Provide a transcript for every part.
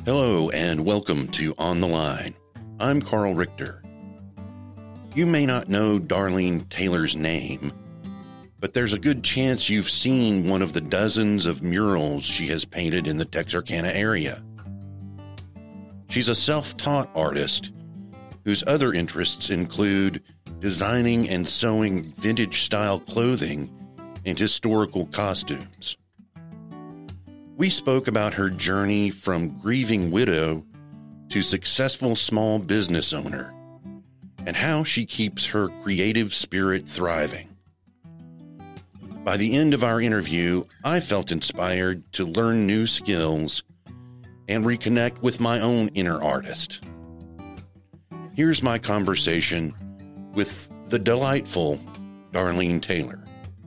Hello and welcome to On the Line. I'm Carl Richter. You may not know Darlene Taylor's name, but there's a good chance you've seen one of the dozens of murals she has painted in the Texarkana area. She's a self-taught artist whose other interests include designing and sewing vintage-style clothing and historical costumes. We spoke about her journey from grieving widow to successful small business owner and how she keeps her creative spirit thriving. By the end of our interview, I felt inspired to learn new skills and reconnect with my own inner artist. Here's my conversation with the delightful Darlene Taylor.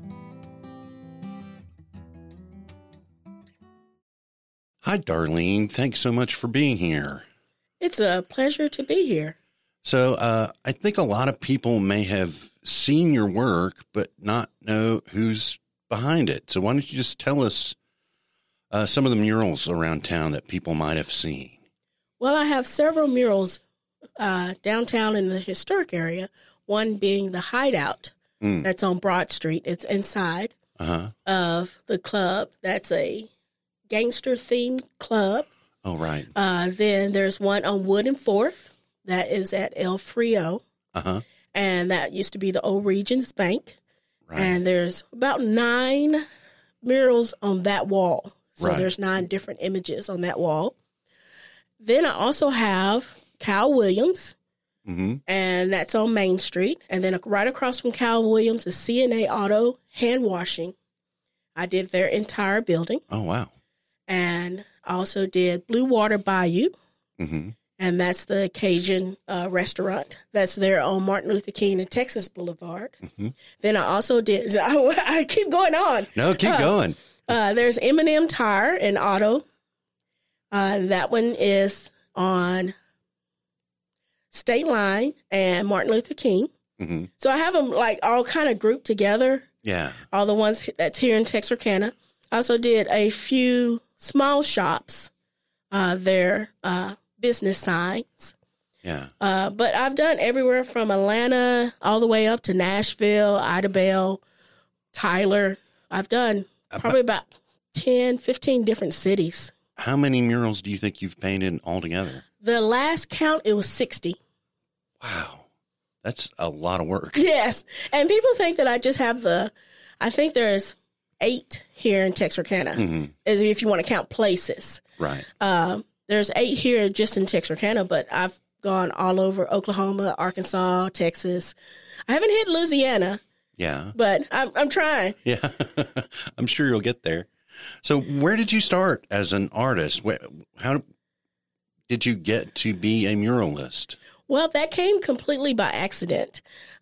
Hi, Darlene. Thanks so much for being here. It's a pleasure to be here. So I think a lot of people may have seen your work, but not know who's behind it. So why don't you just tell us some of the murals around town that people might have seen? Well, I have several murals downtown in the historic area, one being the Hideout that's on Broad Street. It's inside of the club. That's a gangster-themed club. Oh, right. Then there's one on Wood and Fourth that is at El Frio, and that used to be the old Regions Bank. Right. And there's about 9 murals on that wall. So there's 9 different images on that wall. Then I also have Cal Williams, and that's on Main Street. And then right across from Cal Williams is CNA Auto Hand Washing. I did their entire building. Oh, wow. And I also did Blue Water Bayou, and that's the Cajun restaurant that's there on Martin Luther King and Texas Boulevard. Then I also did, I keep going on. No, keep going. There's M&M Tire and Auto. That one is on State Line and Martin Luther King. So I have them like all kind of grouped together. Yeah. All the ones that's here in Texarkana. I also did a few small shops, their business signs. Yeah. But I've done everywhere from Atlanta all the way up to Nashville, Idabel, Tyler. I've done probably about 10, 15 different cities. How many murals do you think you've painted altogether? The last count, it was 60. Wow. That's a lot of work. Yes. And people think that I just have I think there's 8 here in Texarkana, if you want to count places. Right. There's 8 here just in Texarkana, but I've gone all over Oklahoma, Arkansas, Texas. I haven't hit Louisiana. Yeah. But I'm trying. Yeah. I'm sure you'll get there. So where did you start as an artist? How did you get to be a muralist? Well, that came completely by accident.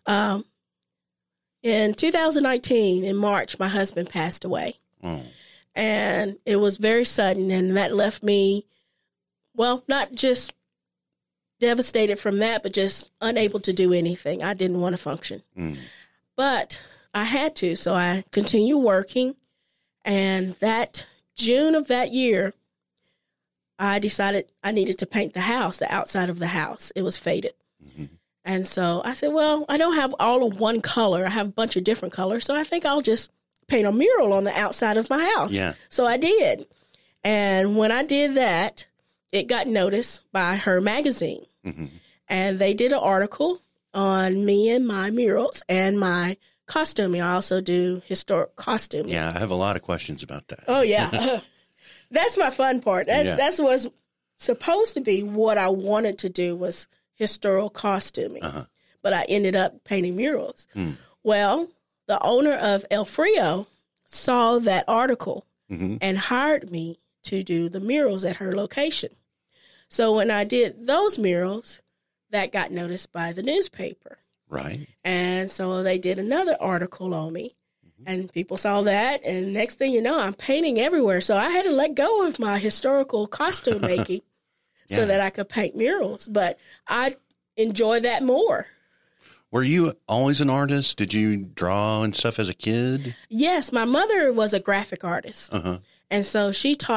In 2019, in March, my husband passed away. And it was very sudden, and that left me, well, not just devastated from that, but just unable to do anything. I didn't want to function. But I had to, so I continued working. And that June of that year, I decided I needed to paint the house, the outside of the house. It was faded. And so I said, well, I don't have all of one color. I have a bunch of different colors. So I think I'll just paint a mural on the outside of my house. Yeah. So I did. And when I did that, it got noticed by Her Magazine. And they did an article on me and my murals and my costuming. I also do historic costuming. Yeah, I have a lot of questions about that. Oh, yeah. That's my fun part. That's what's supposed to be what I wanted to do was historical costuming. But I ended up painting murals. Well, the owner of El Frio saw that article and hired me to do the murals at her location. So when I did those murals, that got noticed by the newspaper. Right. And so they did another article on me. And people saw that, and next thing you know, I'm painting everywhere. So I had to let go of my historical costume making so that I could paint murals. But I enjoy that more. Were you always an artist? Did you draw and stuff as a kid? Yes, my mother was a graphic artist. And so she taught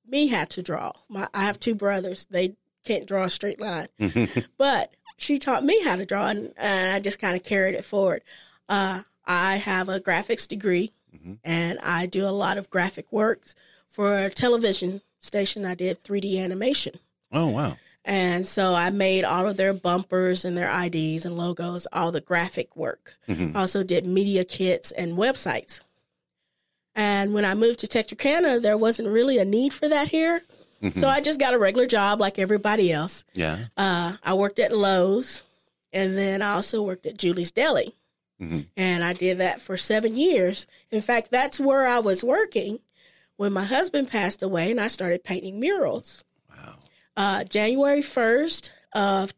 me how to draw. I have two brothers. They can't draw a straight line. But she taught me how to draw, and I just kind of carried it forward. I have a graphics degree, and I do a lot of graphic works. For a television station, I did 3D animation. Oh, wow. And so I made all of their bumpers and their IDs and logos, all the graphic work. Also did media kits and websites. And when I moved to Texarkana, there wasn't really a need for that here. So I just got a regular job like everybody else. Yeah. I worked at Lowe's, and then I also worked at Julie's Deli. And I did that for 7 years. In fact, that's where I was working when my husband passed away, and I started painting murals. Wow. January 1st of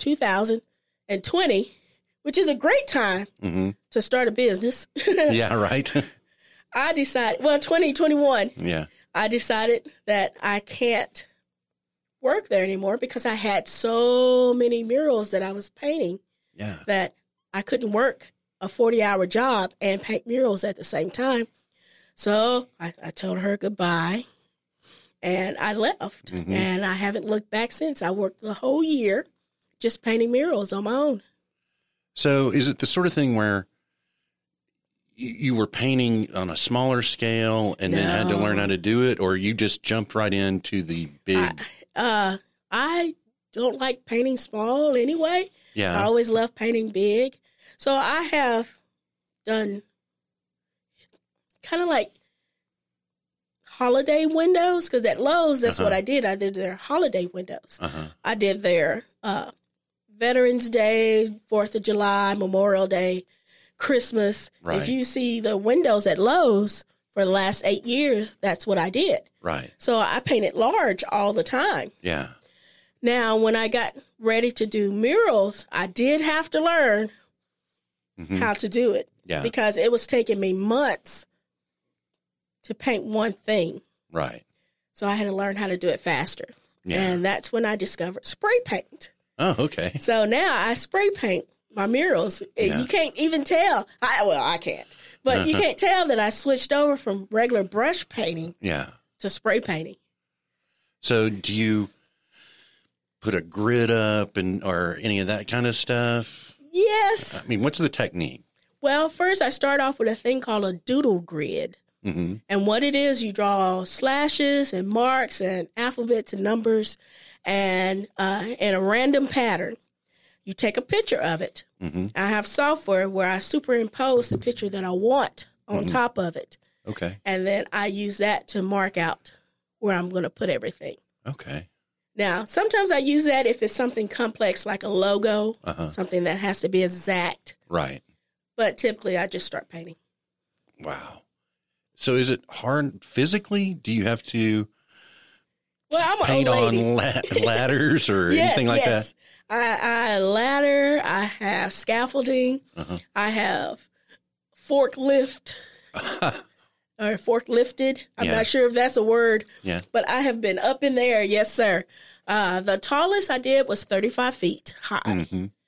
2020, which is a great time to start a business. Yeah, right. I decided, 2021. Yeah. I decided that I can't work there anymore because I had so many murals that I was painting that I couldn't work a 40-hour job and paint murals at the same time. So I told her goodbye, and I left. And I haven't looked back since. I worked the whole year just painting murals on my own. So is it the sort of thing where you were painting on a smaller scale and then had to learn how to do it, or you just jumped right into the big? I don't like painting small anyway. Yeah. I always love painting big. So I have done kind of like holiday windows, because at Lowe's, that's what I did. I did their holiday windows. I did their Veterans Day, 4th of July, Memorial Day, Christmas. Right. If you see the windows at Lowe's for the last 8 years, that's what I did. Right. So I painted large all the time. Yeah. Now, when I got ready to do murals, I did have to learn how to do it. Yeah. Because it was taking me months to paint one thing. Right. So I had to learn how to do it faster. Yeah. And that's when I discovered spray paint. Oh, okay. So now I spray paint my murals. You can't even tell. I can't. But you can't tell that I switched over from regular brush painting to spray painting. So do you put a grid up or any of that kind of stuff? Yes. I mean, what's the technique? Well, first I start off with a thing called a doodle grid. And what it is, you draw slashes and marks and alphabets and numbers and in a random pattern. You take a picture of it. I have software where I superimpose the picture that I want on top of it. Okay. And then I use that to mark out where I'm going to put everything. Okay. Now, sometimes I use that if it's something complex like a logo, something that has to be exact. Right. But typically I just start painting. Wow. So is it hard physically? Do you have to paint on ladders or anything like that? I ladder. I have scaffolding. I have forklift or forklifted. I'm not sure if that's a word. Yeah. But I have been up in there. Yes, sir. The tallest I did was 35 feet high.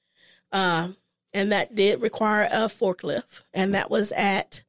And that did require a forklift. And that was at,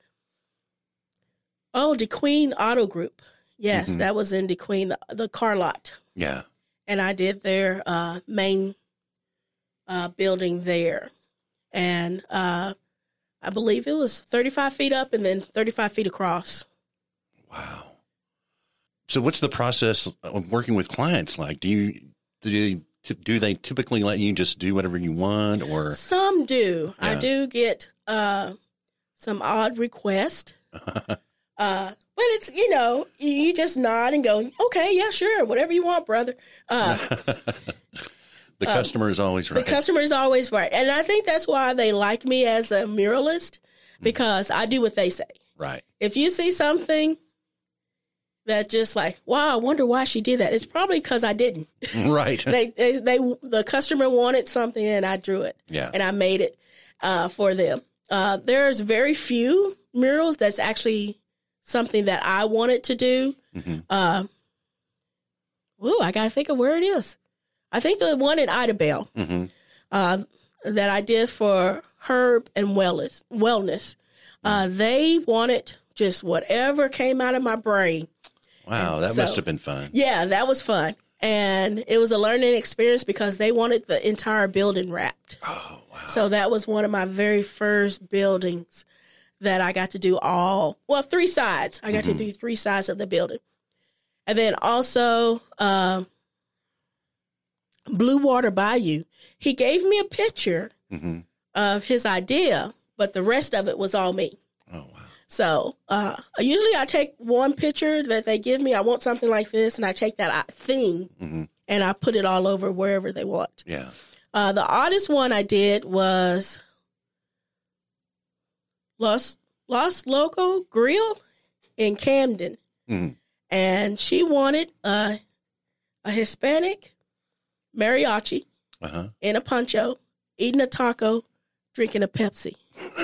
DeQueen Auto Group. Yes, that was in DeQueen, the car lot. Yeah. And I did their main building there. And I believe it was 35 feet up and then 35 feet across. Wow. So what's the process of working with clients like? Do they typically let you just do whatever you want, or? Some do. Yeah. I do get some odd requests. But it's, you just nod and go, okay, yeah, sure, whatever you want, brother. The customer is always right. The customer is always right. And I think that's why they like me as a muralist, because I do what they say. Right. If you see something that just like, wow, I wonder why she did that, it's probably because I didn't. Right. The customer wanted something and I drew it. Yeah. And I made it for them. There's very few murals that's actually something that I wanted to do. I got to think of where it is. I think the one in Idabel that I did for Herb and Wellness. They wanted just whatever came out of my brain. Wow, that must have been fun. Yeah, that was fun. And it was a learning experience because they wanted the entire building wrapped. Oh, wow. So that was one of my very first buildings that I got to do three sides. I got to do 3 sides of the building. And then also Blue Water Bayou. He gave me a picture of his idea, but the rest of it was all me. Oh, wow. So usually I take one picture that they give me. I want something like this, and I take that thing and I put it all over wherever they want. Yeah. The oddest one I did was Los Loco Grill in Camden. And she wanted a Hispanic mariachi in a poncho, eating a taco, drinking a Pepsi.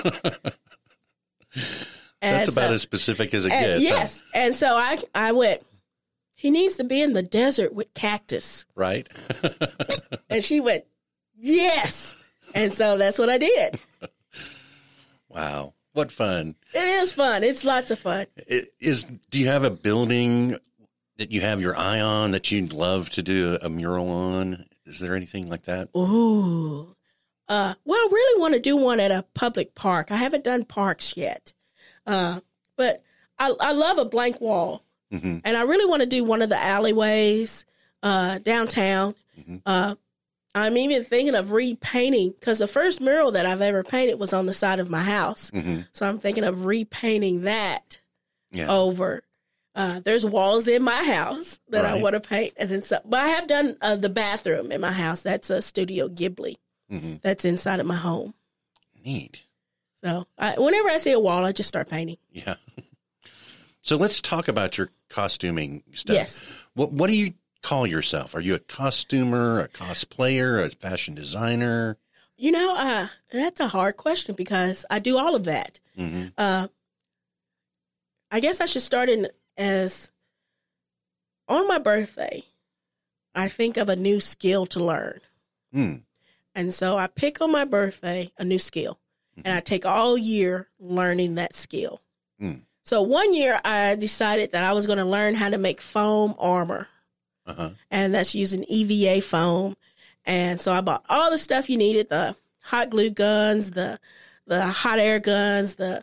That's about as specific as it gets. Yes. Huh? And so I went, he needs to be in the desert with cactus. Right. And she went, yes. And so that's what I did. Wow. What fun. It is fun. It's lots of fun. Do you have a building that you have your eye on that you'd love to do a mural on? Is there anything like that? Ooh. Well, I really want to do one at a public park. I haven't done parks yet. But I love a blank wall. And I really want to do one of the alleyways downtown. I'm even thinking of repainting, because the first mural that I've ever painted was on the side of my house. So I'm thinking of repainting that over. There's walls in my house that I want to paint. And then but I have done the bathroom in my house. That's a Studio Ghibli. That's inside of my home. Neat. So whenever I see a wall, I just start painting. Yeah. So let's talk about your costuming stuff. Yes. What do you call yourself? Are you a costumer, a cosplayer, a fashion designer? You know, that's a hard question because I do all of that. I guess I should start as on my birthday, I think of a new skill to learn. And so I pick on my birthday a new skill. And I take all year learning that skill. So one year I decided that I was going to learn how to make foam armor. And that's using EVA foam. And so I bought all the stuff you needed, the hot glue guns, the hot air guns, the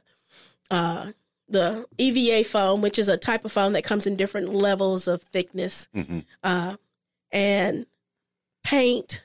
EVA foam, which is a type of foam that comes in different levels of thickness, and paint,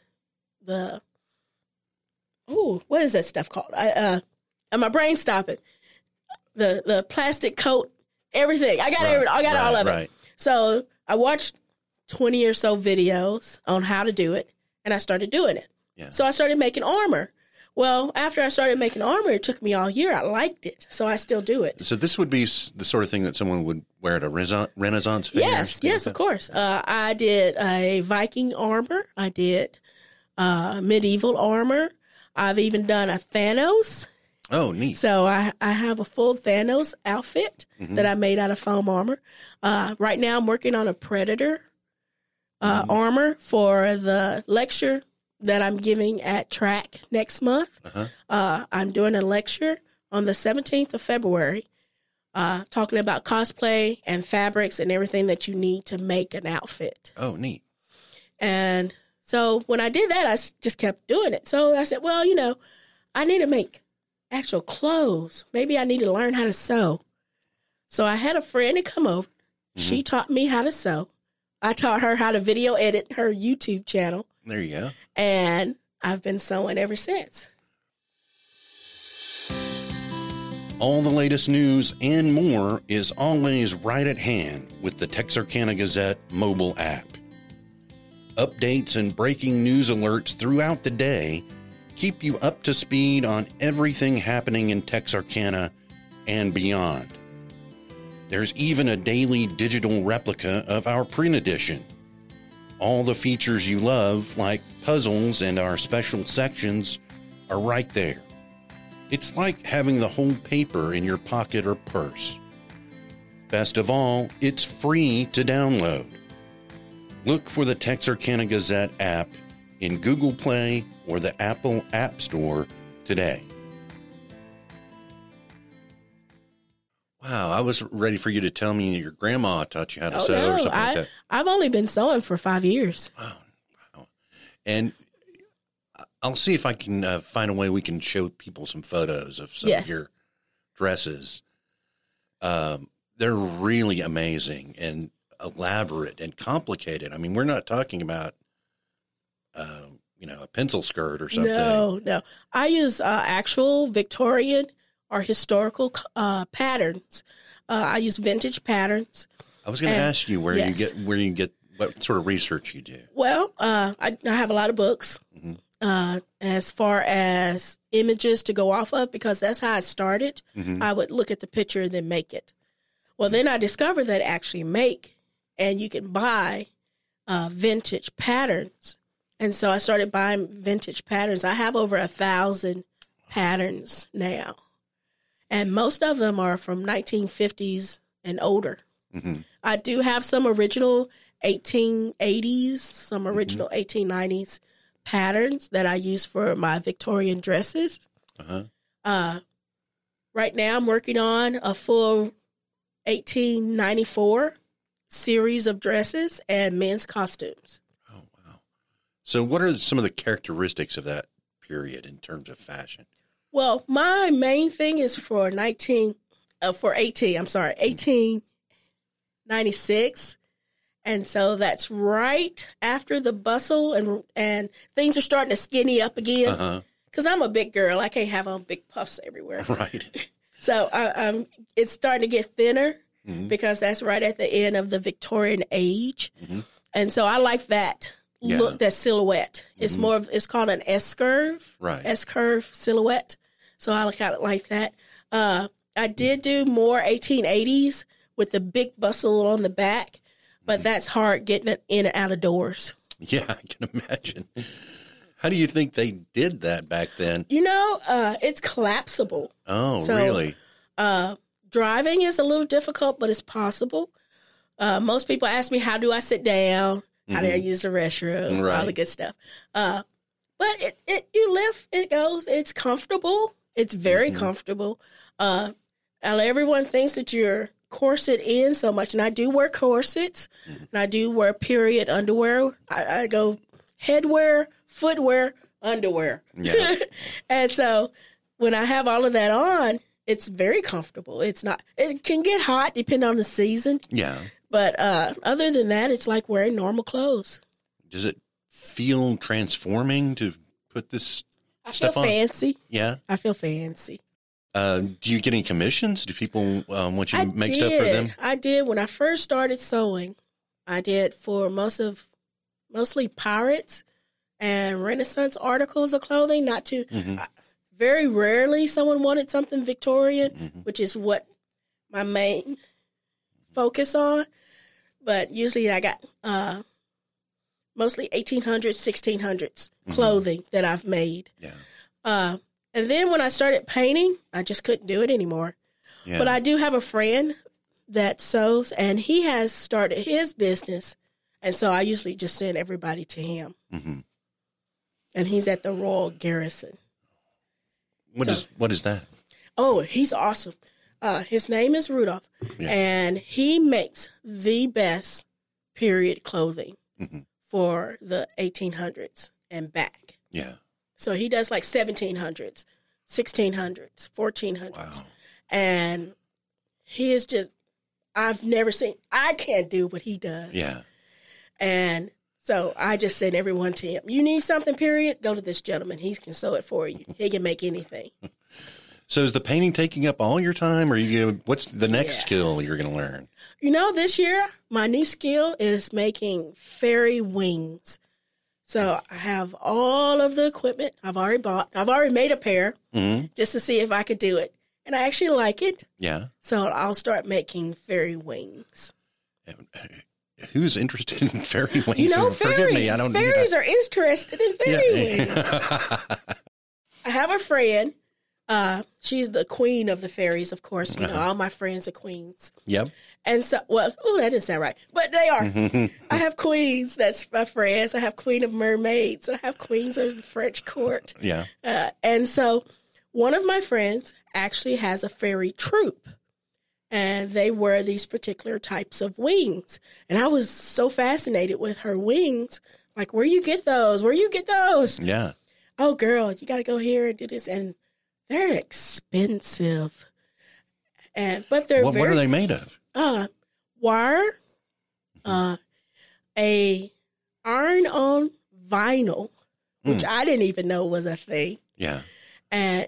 what is that stuff called? And my brain's stopping. The plastic coat, everything. I got all of it. So I watched 20 or so videos on how to do it, and I started doing it. So I started making armor. Well, after I started making armor, it took me all year. I liked it, so I still do it. So this would be the sort of thing that someone would wear at a Renaissance fair? Yes, of course. I did a Viking armor. I did medieval armor. I've even done a Thanos. Oh, neat. So I have a full Thanos outfit that I made out of foam armor. Right now I'm working on a Predator armor for the lecture that I'm giving at TRAC next month. I'm doing a lecture on the 17th of February talking about cosplay and fabrics and everything that you need to make an outfit. Oh, neat. And so when I did that, I just kept doing it. So I said, well, I need to make actual clothes. Maybe I need to learn how to sew. So I had a friend to come over. She taught me how to sew. I taught her how to video edit her YouTube channel. There you go. And I've been sewing ever since. All the latest news and more is always right at hand with the Texarkana Gazette mobile app. Updates and breaking news alerts throughout the day keep you up to speed on everything happening in Texarkana and beyond. There's even a daily digital replica of our print edition. All the features you love, like puzzles and our special sections, are right there. It's like having the whole paper in your pocket or purse. Best of all, it's free to download. Look for the Texarkana Gazette app in Google Play or the Apple App Store today. Wow, I was ready for you to tell me your grandma taught you how to sew no, or something like that. I've only been sewing for 5 years. Wow. And I'll see if I can find a way we can show people some photos of some of your dresses. They're really amazing and elaborate and complicated. I mean, we're not talking about, a pencil skirt or something. No. I use actual Victorian or historical patterns. I use vintage patterns. I was going to ask you where you get what sort of research you do. Well, I have a lot of books as far as images to go off of, because that's how I started. I would look at the picture and then make it. Well, then I discovered that actually make and you can buy vintage patterns. And so I started buying vintage patterns. I have over 1,000 patterns now. And most of them are from 1950s and older. I do have some original 1880s, some original 1890s patterns that I use for my Victorian dresses. Right now I'm working on a full 1894 series of dresses and men's costumes. Oh, wow. So what are some of the characteristics of that period in terms of fashion? Well, my main thing is for 1896. And so that's right after the bustle and things are starting to skinny up again. Because I'm a big girl. I can't have on big puffs everywhere. Right. So it's starting to get thinner because that's right at the end of the Victorian age. And so I like that look, that silhouette. It's it's called an S-curve. Right. S-curve silhouette. So I kind of like that. I did do more 1880s with the big bustle on the back, but that's hard getting it in and out of doors. Yeah, I can imagine. How do you think they did that back then? It's collapsible. Oh, so, really? Driving is a little difficult, but it's possible. Most people ask me, how do I sit down? How do I use the restroom? All the good stuff. But you lift, it goes. It's comfortable. It's very comfortable. Everyone thinks that you're corset in so much, and I do wear corsets, and I do wear period underwear. I go headwear, footwear, underwear. Yeah. And so when I have all of that on, it's very comfortable. It can get hot depending on the season. Yeah. But other than that, it's like wearing normal clothes. Does it feel transforming to put this stuff on? I feel fancy. Yeah. I feel fancy. Do you get any commissions? Do people want you to make stuff for them? I did. When I first started sewing, I did for mostly pirates and Renaissance articles of clothing. Very rarely someone wanted something Victorian, which is what my main focus on. But usually I got mostly 1800s, 1600s clothing that I've made. Yeah. And then when I started painting, I just couldn't do it anymore. Yeah. But I do have a friend that sews, and he has started his business. And so I usually just send everybody to him. And he's at the Royal Garrison. What is that? Oh, he's awesome. His name is Rudolph, and he makes the best period clothing for the 1800s and back. Yeah. So he does like 1700s, 1600s, 1400s. Wow. And he is just, I can't do what he does. Yeah. And so I just send everyone to him. You need something, period? Go to this gentleman. He can sew it for you. He can make anything. So is the painting taking up all your time, or what's the next skill you're going to learn? This year, my new skill is making fairy wings. So I have all of the equipment I've already bought. I've already made a pair just to see if I could do it. And I actually like it. Yeah. So I'll start making fairy wings. Who's interested in fairy wings? Fairies. Forgive me, fairies are interested in fairy wings. I have a friend. She's the queen of the fairies, of course. All my friends are queens. Yep. And so, that didn't sound right, but they are. I have queens. That's my friends. I have queen of mermaids. I have queens of the French court. Yeah. And so one of my friends actually has a fairy troupe. and they wear these particular types of wings. And I was so fascinated with her wings. Like, where you get those? Where you get those? Yeah. Oh, girl, you got to go here and do this. And they're expensive. But they're what are they made of? Wire, a iron-on vinyl, which I didn't even know was a thing. Yeah. And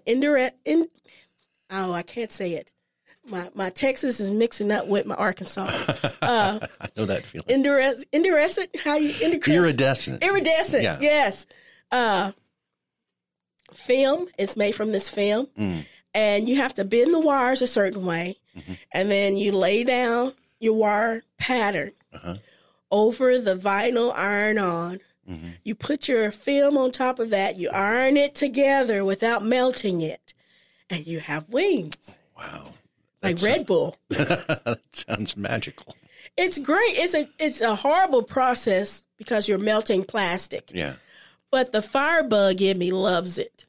I can't say it. My Texas is mixing up with my Arkansas. I know that feeling. Iridescent? Iridescent. Iridescent, yeah. Yes. Film. It's made from this film. And you have to bend the wires a certain way. And then you lay down your wire pattern over the vinyl iron-on. You put your film on top of that. You iron it together without melting it. And you have wings. Wow. Like Red Bull. That sounds magical. It's great. It's a horrible process because you're melting plastic. Yeah. But the firebug in me loves it.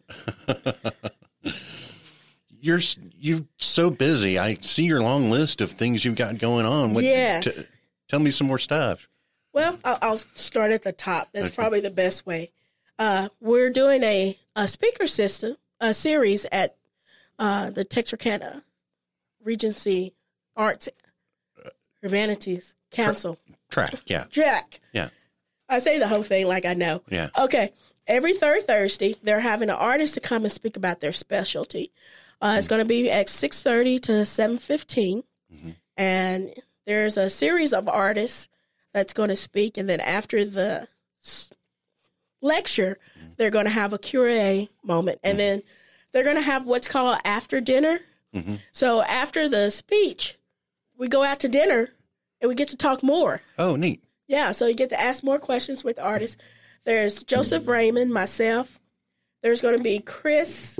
You're so busy. I see your long list of things you've got going on. Yes. Tell me some more stuff. Well, I'll start at the top. That's probably the best way. We're doing a speaker system, a series at the Texarkana Regency Arts Humanities Council. Track, yeah. Track. Yeah. I say the whole thing like I know. Yeah. Okay. Every third Thursday, they're having an artist to come and speak about their specialty. It's going to be at 6:30 to 7:15. And there's a series of artists that's going to speak. And then after the lecture, they're going to have a Q&A moment. And then they're going to have what's called after dinner. So after the speech, we go out to dinner and we get to talk more. Oh, neat. Yeah, so you get to ask more questions with artists. There's Joseph Raymond, myself. There's going to be Chris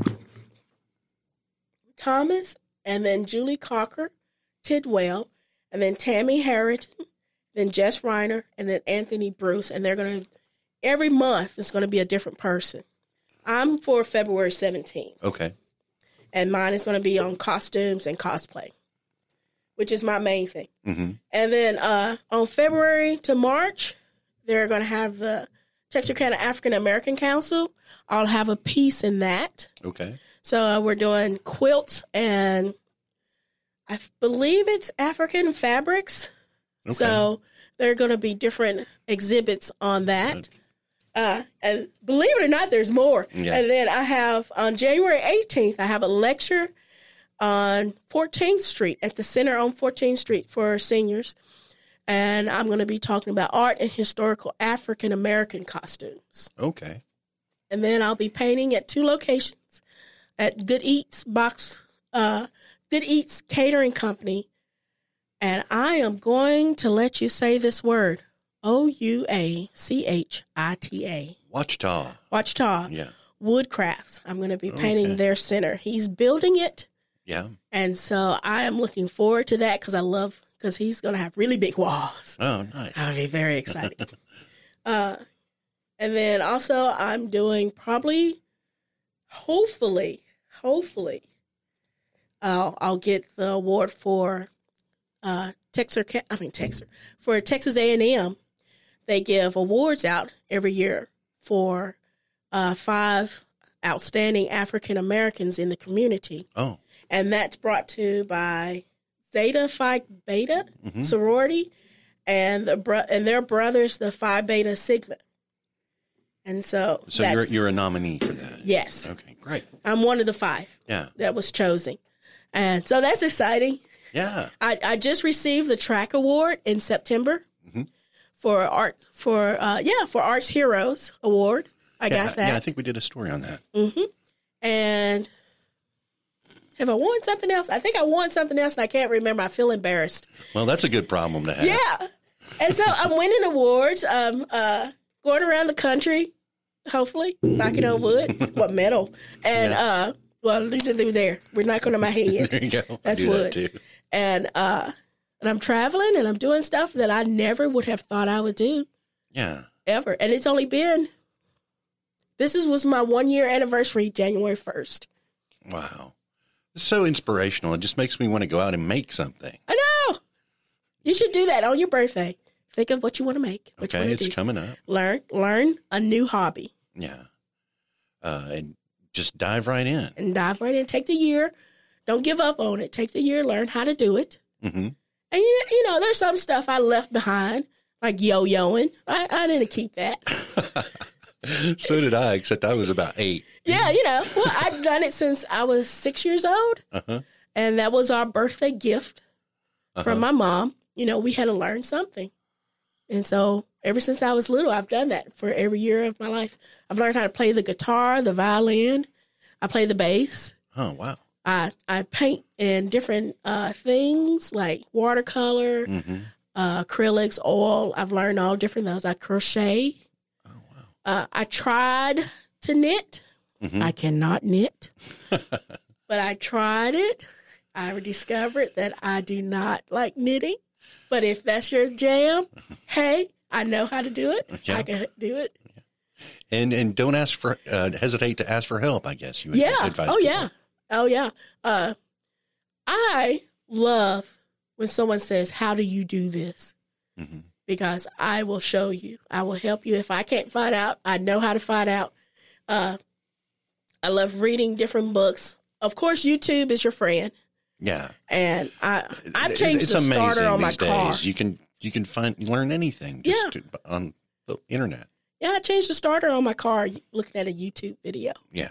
Thomas, and then Julie Cocker, Tidwell, and then Tammy Harrington, then Jess Reiner, and then Anthony Bruce. And they're going to, every month, it's going to be a different person. I'm for February 17th. Okay. And mine is going to be on costumes and cosplay, which is my main thing. And then on February to March, they're going to have the Texarkana African American Council. I'll have a piece in that. Okay. So we're doing quilts and I believe it's African fabrics. Okay. So there are going to be different exhibits on that. And believe it or not, there's more. Yeah. And then I have on January 18th, I have a lecture on 14th Street at the center on 14th Street for seniors. And I'm going to be talking about art and historical African American costumes. Okay. And then I'll be painting at 2 locations at Good Eats Catering Company. And I am going to let you say this word, Ouachita. Ouachita. Ouachita. Yeah. Woodcrafts. I'm going to be painting their center. He's building it. Yeah. And so I am looking forward to that because he's going to have really big walls. Oh, nice. I'll be very excited. And then also I'm doing hopefully, I'll get the award for Texas A&M. They give awards out every year for 5 outstanding African Americans in the community. Oh. And that's brought to by Zeta Phi Beta sorority and their brothers, the Phi Beta Sigma. And so you're a nominee for that. Yes. Okay, great. I'm one of the 5 that was chosen. And so that's exciting. Yeah. I just received the track award in September for Arts Heroes Award. I got that. Yeah, I think we did a story on that. And have I won something else? I think I won something else, and I can't remember. I feel embarrassed. Well, that's a good problem to have. Yeah. And so I'm winning awards. Going around the country, hopefully, knocking on wood. What, metal? And, there. We're knocking on my head. There you go. That's wood. That too. And I'm traveling, and I'm doing stuff that I never would have thought I would do. Yeah. Ever. And it's only been, was my 1-year anniversary, January 1st. Wow. It's so inspirational. It just makes me want to go out and make something. I know. You should do that on your birthday. Think of what you want to make. Okay, it's coming up. Learn a new hobby. Yeah. And just dive right in. Take the year. Don't give up on it. Take the year. Learn how to do it. Mm-hmm. And, you know, there's some stuff I left behind, like yo-yoing. I didn't keep that. So did I, except I was about 8. Yeah, you know. Well, I've done it since I was 6 years old. Uh-huh. And that was our birthday gift from my mom. You know, we had to learn something. And so ever since I was little, I've done that for every year of my life. I've learned how to play the guitar, the violin. I play the bass. Oh, wow. I paint in different things like watercolor, acrylics, oil. I've learned all different those. I crochet. Oh, wow. I tried to knit. I cannot knit. But I tried it. I discovered that I do not like knitting. But if that's your jam, hey, I know how to do it. Yeah. I can do it. And don't hesitate to ask for help, I guess. You advise people. Oh, yeah. I love when someone says, how do you do this? Because I will show you. I will help you. If I can't find out, I know how to find out. I love reading different books. Of course, YouTube is your friend. Yeah. And I've changed the starter on my car. You can learn anything just on the internet. Yeah, I changed the starter on my car looking at a YouTube video. Yeah.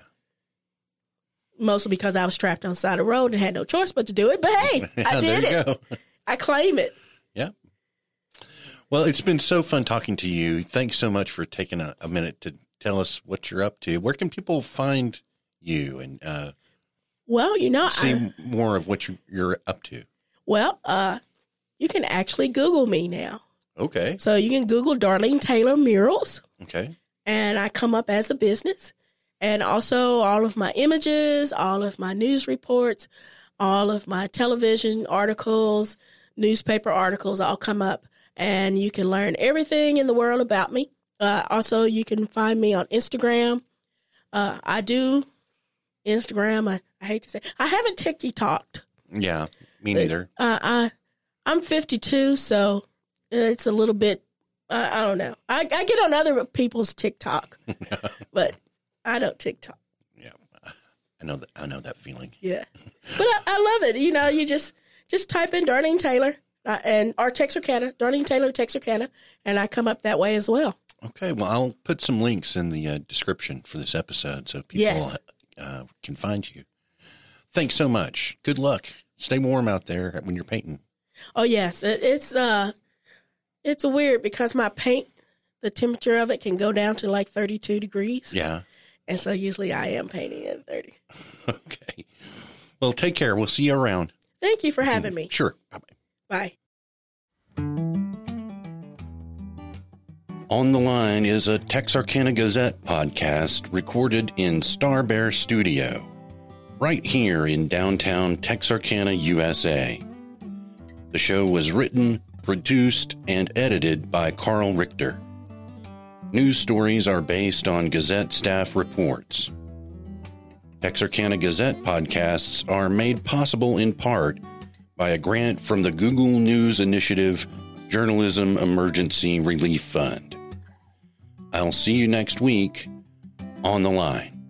Mostly because I was trapped on the side of the road and had no choice but to do it. But hey, I did it. Go. I claim it. Yeah. Well, it's been so fun talking to you. Thanks so much for taking a minute to tell us what you're up to. Where can people find you and well, you know, see more of what you're up to? Well, you can actually Google me now. Okay. So you can Google Darlene Taylor Murals. Okay. And I come up as a business. And also all of my images, all of my news reports, all of my television articles, newspaper articles all come up. And you can learn everything in the world about me. Also, you can find me on Instagram. I do Instagram. I hate to say, I haven't TikToked. Yeah, me neither. I'm 52, so it's a little bit, I don't know. I get on other people's TikTok, but I don't TikTok. Yeah, I know that feeling. Yeah, but I love it. You know, you just type in Darlene Taylor or Texarkana, Darlene Taylor Texarkana, and I come up that way as well. Okay, well, I'll put some links in the description for this episode so people can find you. Thanks so much. Good luck. Stay warm out there when you're painting. Oh, yes. It's weird because my paint, the temperature of it can go down to like 32 degrees. Yeah. And so usually I am painting at 30. Okay. Well, take care. We'll see you around. Thank you for having me. Sure. Bye-bye. Bye. On the Line is a Texarkana Gazette podcast recorded in Star Bear Studio, right here in downtown Texarkana, USA. The show was written, produced, and edited by Carl Richter. News stories are based on Gazette staff reports. Texarkana Gazette podcasts are made possible in part by a grant from the Google News Initiative Journalism Emergency Relief Fund. I'll see you next week on The Line.